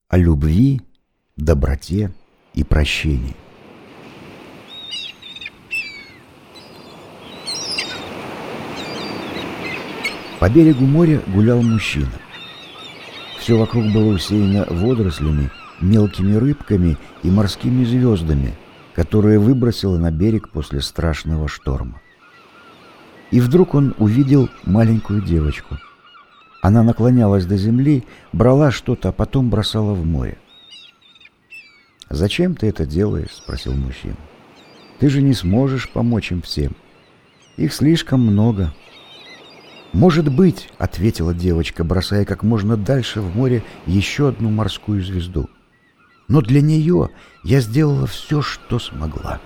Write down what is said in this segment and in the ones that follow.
о любви, доброте и прощении. По берегу моря гулял мужчина. Все вокруг было усеяно водорослями, мелкими рыбками и морскими звездами, которые выбросило на берег после страшного шторма. И вдруг он увидел маленькую девочку. Она наклонялась до земли, брала что-то, а потом бросала в море. «Зачем ты это делаешь?» — спросил мужчина. «Ты же не сможешь помочь им всем. Их слишком много». «Может быть», — ответила девочка, бросая как можно дальше в море еще одну морскую звезду. «Но для нее я сделала все, что смогла».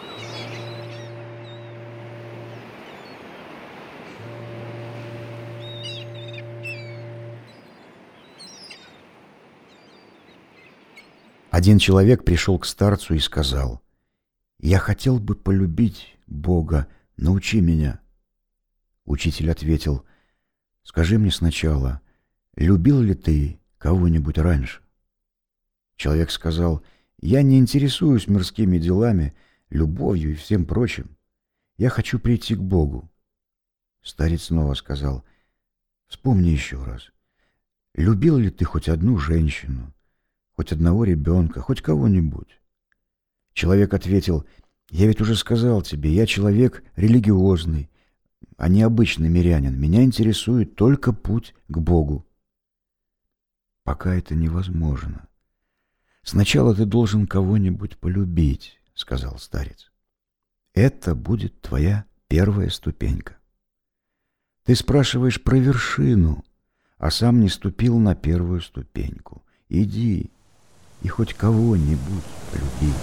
Один человек пришел к старцу и сказал: «Я хотел бы полюбить Бога, научи меня». Учитель ответил: «Скажи мне сначала, любил ли ты кого-нибудь раньше?» Человек сказал: «Я не интересуюсь мирскими делами, любовью и всем прочим. Я хочу прийти к Богу». Старец снова сказал: «Вспомни еще раз, любил ли ты хоть одну женщину, хоть одного ребенка, хоть кого-нибудь?» Человек ответил: «Я ведь уже сказал тебе, я человек религиозный, а не обычный мирянин. Меня интересует только путь к Богу». «Пока это невозможно. Сначала ты должен кого-нибудь полюбить», — сказал старец. «Это будет твоя первая ступенька. Ты спрашиваешь про вершину, а сам не ступил на первую ступеньку. Иди и хоть кого-нибудь полюби».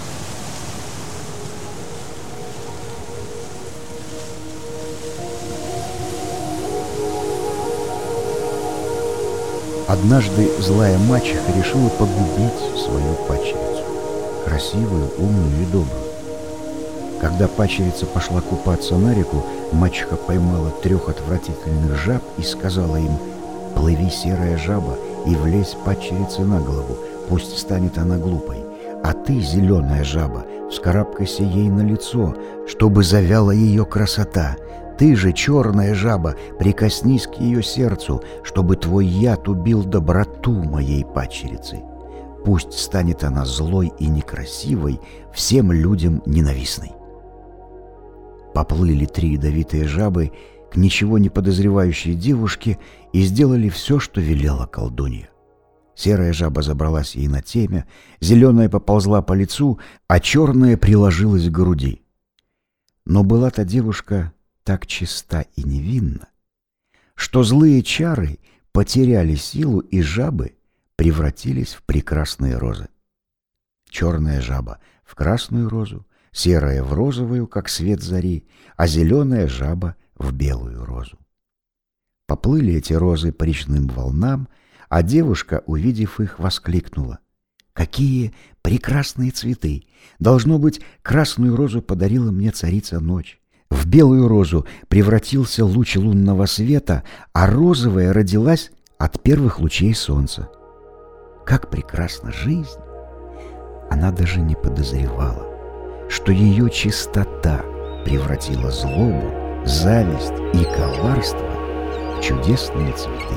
Однажды злая мачеха решила погубить свою падчерицу, красивую, умную и добрую. Когда падчерица пошла купаться на реку, мачеха поймала 3 отвратительных жаб и сказала им: «Плыви, серая жаба, и влезь падчерице на голову, пусть станет она глупой. А ты, зеленая жаба, вскарабкайся ей на лицо, чтобы завяла ее красота. Ты же, черная жаба, прикоснись к ее сердцу, чтобы твой яд убил доброту моей падчерицы. Пусть станет она злой и некрасивой, всем людям ненавистной». Поплыли 3 ядовитые жабы к ничего не подозревающей девушке и сделали все, что велела колдунья. Серая жаба забралась ей на темя, зеленая поползла по лицу, а черная приложилась к груди. Но была та девушка так чиста и невинна, что злые чары потеряли силу, и жабы превратились в прекрасные розы. Черная жаба в красную розу, серая в розовую, как свет зари, а зеленая жаба в белую розу. Поплыли эти розы по речным волнам, а девушка, увидев их, воскликнула: «Какие прекрасные цветы! Должно быть, красную розу подарила мне царица ночь. В белую розу превратился луч лунного света, а розовая родилась от первых лучей солнца. Как прекрасна жизнь!» Она даже не подозревала, что ее чистота превратила злобу, зависть и коварство в чудесные цветы.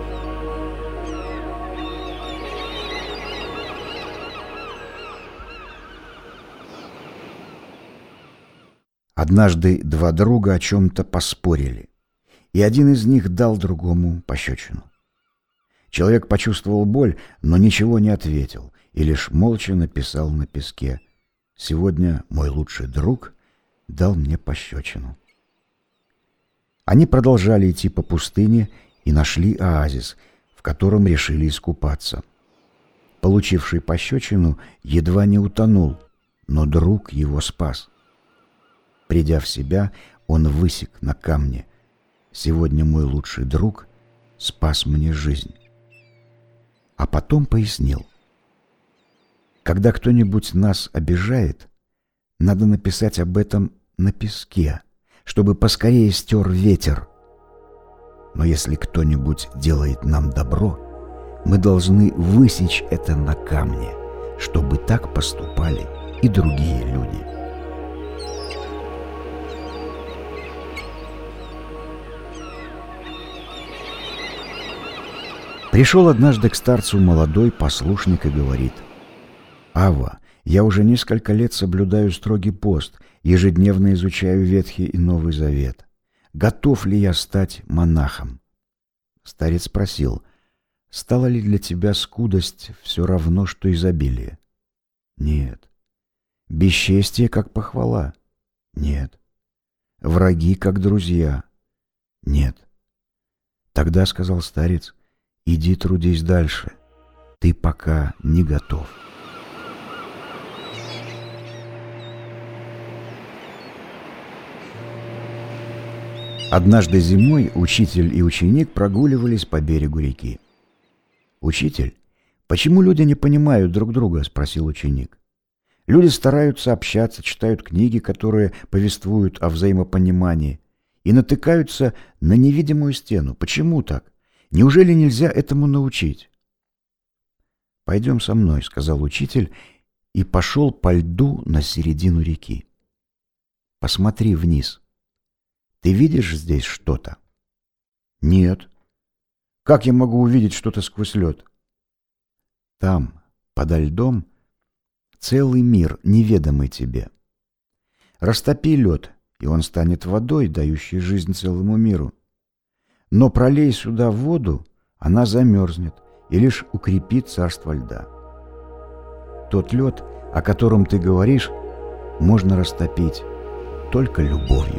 Однажды 2 друга о чем-то поспорили, и один из них дал другому пощечину. Человек почувствовал боль, но ничего не ответил и лишь молча написал на песке: «Сегодня мой лучший друг дал мне пощечину». Они продолжали идти по пустыне и нашли оазис, в котором решили искупаться. Получивший пощечину едва не утонул, но друг его спас. Придя в себя, он высек на камне: «Сегодня мой лучший друг спас мне жизнь». А потом пояснил: «Когда кто-нибудь нас обижает, надо написать об этом на песке, чтобы поскорее стер ветер. Но если кто-нибудь делает нам добро, Мы должны высечь это на камне, чтобы так поступали и другие люди. Пришел однажды к старцу молодой послушник и говорит: «Авва, я уже несколько лет соблюдаю строгий пост, ежедневно изучаю Ветхий и Новый Завет. Готов ли я стать монахом?» Старец спросил: «Стала ли для тебя скудость все равно, что изобилие?» «Нет». «Бесчестие, как похвала?» «Нет». «Враги, как друзья?» «Нет». «Тогда, — сказал старец, — иди трудись дальше. Ты пока не готов». Однажды зимой учитель и ученик прогуливались по берегу реки. «Учитель, почему люди не понимают друг друга?» — спросил ученик. «Люди стараются общаться, читают книги, которые повествуют о взаимопонимании, и натыкаются на невидимую стену. Почему так? Неужели нельзя этому научить?» «Пойдем со мной», — сказал учитель, и пошел по льду на середину реки. «Посмотри вниз. Ты видишь здесь что-то?» «Нет». «Как я могу увидеть что-то сквозь лед?» «Там, подо льдом, целый мир, неведомый тебе. Растопи лед, и он станет водой, дающей жизнь целому миру. Но пролей сюда воду, она замерзнет и лишь укрепит царство льда. Тот лед, о котором ты говоришь, можно растопить только любовью».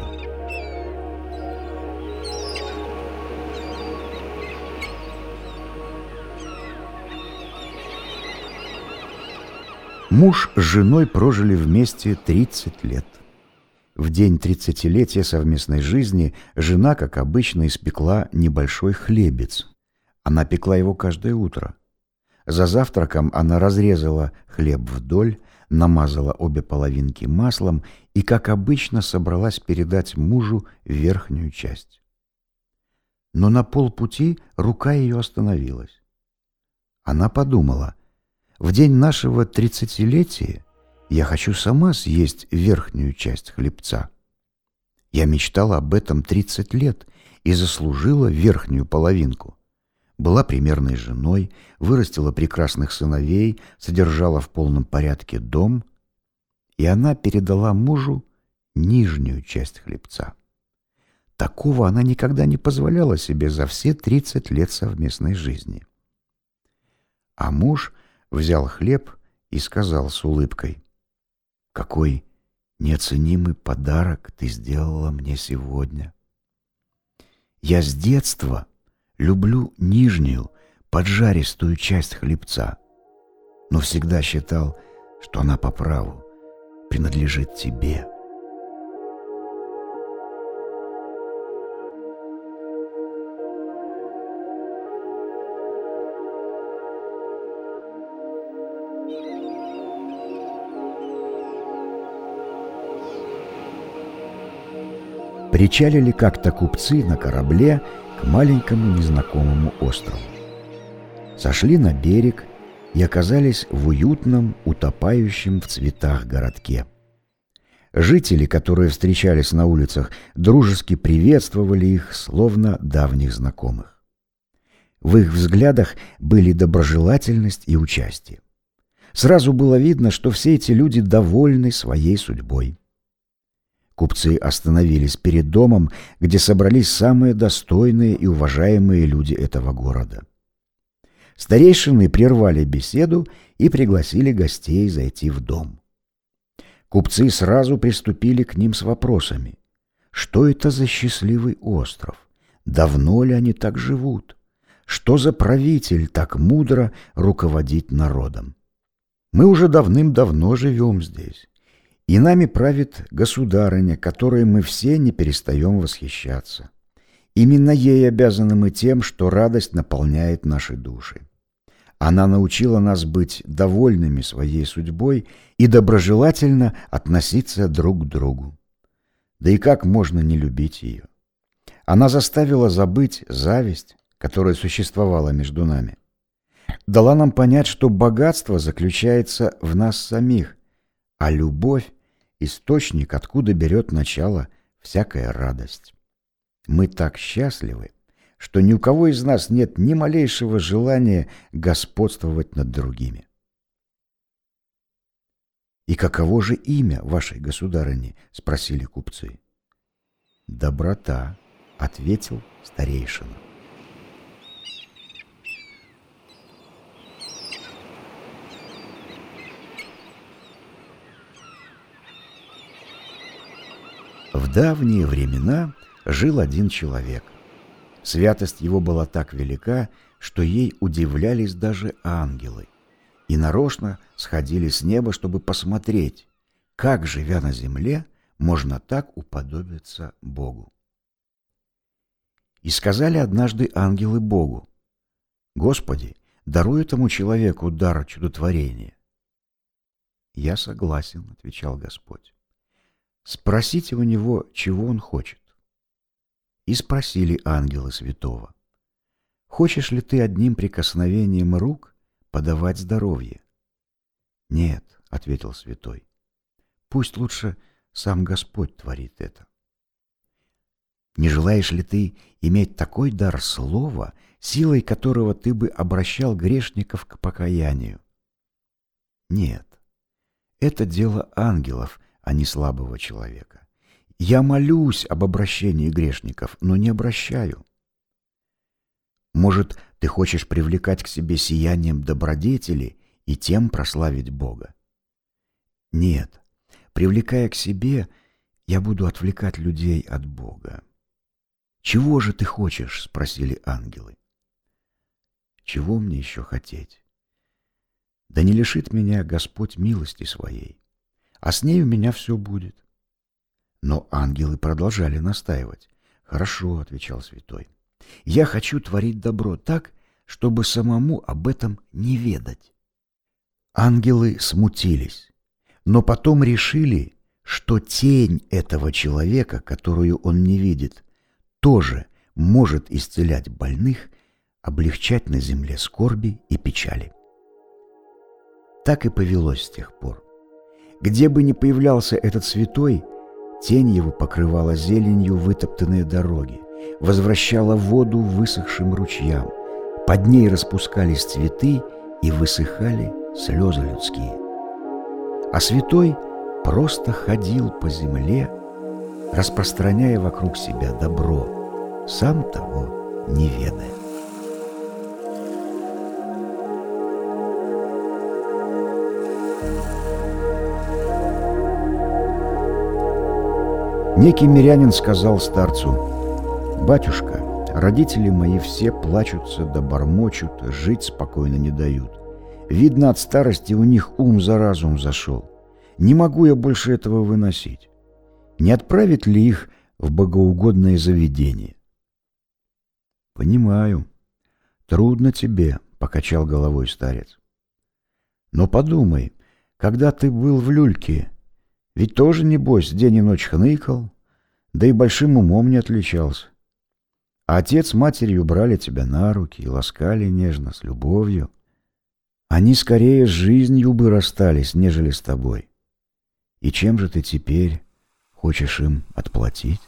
Муж с женой прожили вместе 30 лет. В день 30-летия совместной жизни жена, как обычно, испекла небольшой хлебец. Она пекла его каждое утро. За завтраком она разрезала хлеб вдоль, намазала обе половинки маслом и, как обычно, собралась передать мужу верхнюю часть. Но на полпути рука ее остановилась. Она подумала: в день нашего 30-летия я хочу сама съесть верхнюю часть хлебца. Я мечтала об этом 30 лет и заслужила верхнюю половинку. Была примерной женой, вырастила прекрасных сыновей, содержала в полном порядке дом, и она передала мужу нижнюю часть хлебца. Такого она никогда не позволяла себе за все 30 лет совместной жизни. А муж взял хлеб и сказал с улыбкой: «Какой неоценимый подарок ты сделала мне сегодня! Я с детства люблю нижнюю, поджаристую часть хлебца, но всегда считал, что она по праву принадлежит тебе». Причалили как-то купцы на корабле к маленькому незнакомому острову. Сошли на берег и оказались в уютном, утопающем в цветах городке. Жители, которые встречались на улицах, дружески приветствовали их, словно давних знакомых. В их взглядах были доброжелательность и участие. Сразу было видно, что все эти люди довольны своей судьбой. Купцы остановились перед домом, где собрались самые достойные и уважаемые люди этого города. Старейшины прервали беседу и пригласили гостей зайти в дом. Купцы сразу приступили к ним с вопросами. Что это за счастливый остров? Давно ли они так живут? Что за правитель так мудро руководит народом? Мы уже давным-давно живем здесь. И нами правит государыня, которой мы все не перестаем восхищаться. Именно ей обязаны мы тем, что радость наполняет наши души. Она научила нас быть довольными своей судьбой и доброжелательно относиться друг к другу. Да и как можно не любить ее? Она заставила забыть зависть, которая существовала между нами. дала нам понять, что богатство заключается в нас самих, а любовь — источник, откуда берет начало всякая радость. Мы так счастливы, что ни у кого из нас нет ни малейшего желания господствовать над другими. «И каково же имя вашей государыни?» — спросили купцы. «Доброта», — ответил старейшина. В давние времена жил один человек. Святость его была так велика, что ей удивлялись даже ангелы, и нарочно сходили с неба, чтобы посмотреть, как, живя на земле, можно так уподобиться Богу. И сказали однажды ангелы Богу: «Господи, даруй этому человеку дар чудотворения». «Я согласен», — отвечал Господь. «Спросите у него, чего он хочет». И спросили ангелы святого: «Хочешь ли ты одним прикосновением рук подавать здоровье?» «Нет», — ответил святой, — «пусть лучше сам Господь творит это». «Не желаешь ли ты иметь такой дар слова, силой которого ты бы обращал грешников к покаянию?» «Нет, это дело ангелов, а не слабого человека. Я молюсь об обращении грешников, но не обращаю». «Может, ты хочешь привлекать к себе сиянием добродетели и тем прославить Бога?» «Нет, привлекая к себе, я буду отвлекать людей от Бога». «Чего же ты хочешь?» — спросили ангелы. «Чего мне еще хотеть? Да не лишит меня Господь милости своей, а с ней у меня все будет». Но ангелы продолжали настаивать. «Хорошо», — отвечал святой, — «я хочу творить добро так, чтобы самому об этом не ведать». Ангелы смутились, но потом решили, что тень этого человека, которую он не видит, тоже может исцелять больных, облегчать на земле скорби и печали. Так и повелось с тех пор. Где бы ни появлялся этот святой, тень его покрывала зеленью вытоптанные дороги, возвращала воду высохшим ручьям, под ней распускались цветы и высыхали слезы людские. А святой просто ходил по земле, распространяя вокруг себя добро, сам того не ведая. Некий мирянин сказал старцу: «Батюшка, родители мои все плачутся да бормочут, жить спокойно не дают. Видно, от старости у них ум за разум зашел. Не могу я больше этого выносить. Не отправить ли их в богоугодное заведение?» «Понимаю. Трудно тебе», — покачал головой старец. «Но подумай, когда ты был в люльке, ведь тоже, небось, день и ночь хныкал, да и большим умом не отличался. А отец с матерью брали тебя на руки и ласкали нежно, с любовью. Они скорее с жизнью бы расстались, нежели с тобой. И чем же ты теперь хочешь им отплатить?»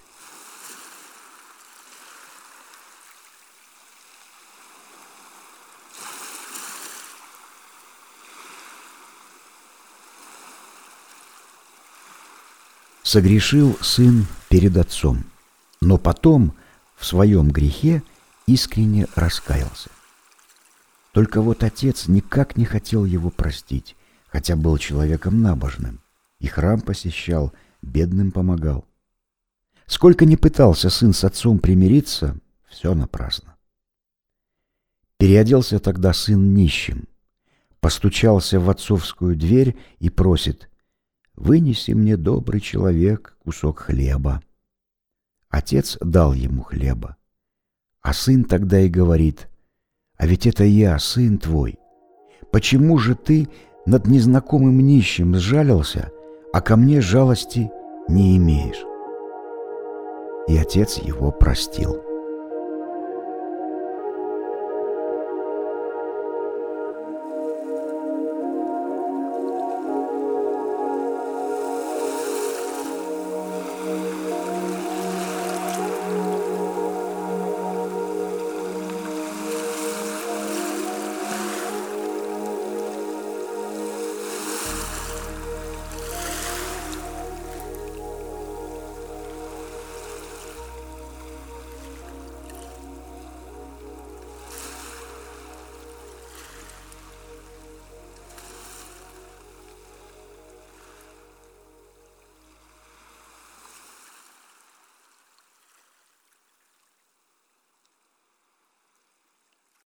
Согрешил сын перед отцом, но потом в своем грехе искренне раскаялся. Только вот отец никак не хотел его простить, хотя был человеком набожным, и храм посещал, бедным помогал. Сколько ни пытался сын с отцом примириться, все напрасно. Переоделся тогда сын нищим, постучался в отцовскую дверь и просит: «Вынеси мне, добрый человек, кусок хлеба». Отец дал ему хлеба, а сын тогда и говорит: «А ведь это я, сын твой. Почему же ты над незнакомым нищим сжалился, а ко мне жалости не имеешь?» И отец его простил.